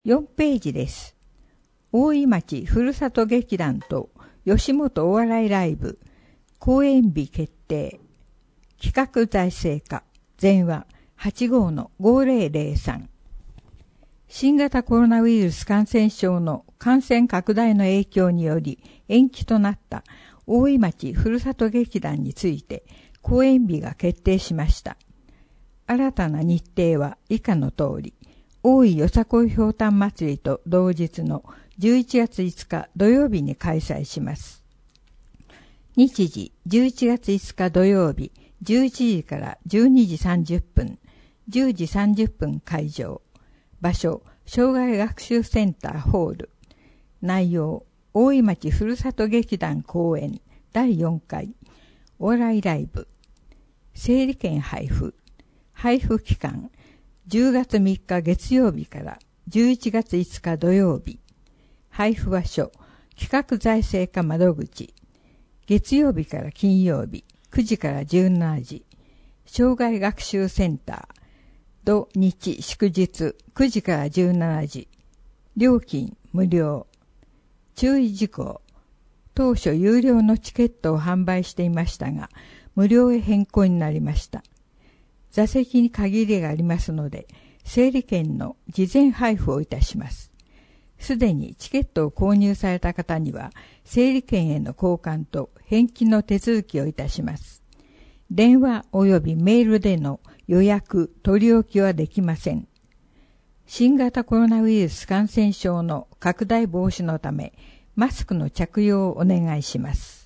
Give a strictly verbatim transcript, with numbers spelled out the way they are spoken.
よんページです。大井町ふるさと劇団と吉本お笑いライブ公演日決定。企画財政課電話 はちごーのごぜろぜろさん。新型コロナウイルス感染症の感染拡大の影響により延期となった大井町ふるさと劇団について公演日が決定しました。新たな日程は以下の通り、大井よさこいひょうたん祭りと同日のじゅういちがついつか土曜日に開催します。日時じゅういちがついつか土曜日じゅういちじからじゅうにじさんじゅっぷん、じゅうじさんじゅっぷん会場。場所、障害学習センターホール。内容、大井町ふるさと劇団公演だいよんかい。お笑いライブ。整理券配布。配布期間、じゅうがつみっか月曜日からじゅういちがついつか土曜日。配布場所、企画財政課窓口。月曜日から金曜日、くじからじゅうしちじ。障害学習センター。土日祝日、くじからじゅうしちじ。料金無料。注意事項。当初有料のチケットを販売していましたが、無料へ変更になりました。座席に限りがありますので、整理券の事前配布をいたします。すでにチケットを購入された方には、整理券への交換と返金の手続きをいたします。電話及びメールでの予約、取り置きはできません。新型コロナウイルス感染症の拡大防止のため、マスクの着用をお願いします。